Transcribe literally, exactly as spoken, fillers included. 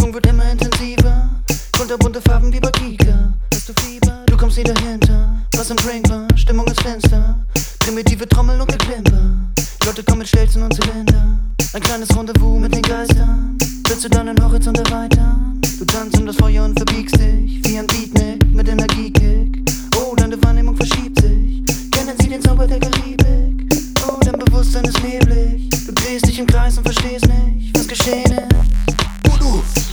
Stimmung wird immer intensiver, kunterbunte Farben wie bei Kika. Hast du Fieber? Du kommst nie dahinter. Was im Drink war, Stimmung ins Fenster. Primitive Trommel und Geklimper. Leute kommen mit Stelzen und Zylinder. Ein kleines Rendezvous mit den Geistern. Willst du deinen Horizont erweitern? Du tanzt um das Feuer und verbiegst dich wie ein Beatnik mit Energiekick. Oh, deine Wahrnehmung verschiebt sich. Kennen Sie den Zauber der Karibik? Oh, dein Bewusstsein ist neblig.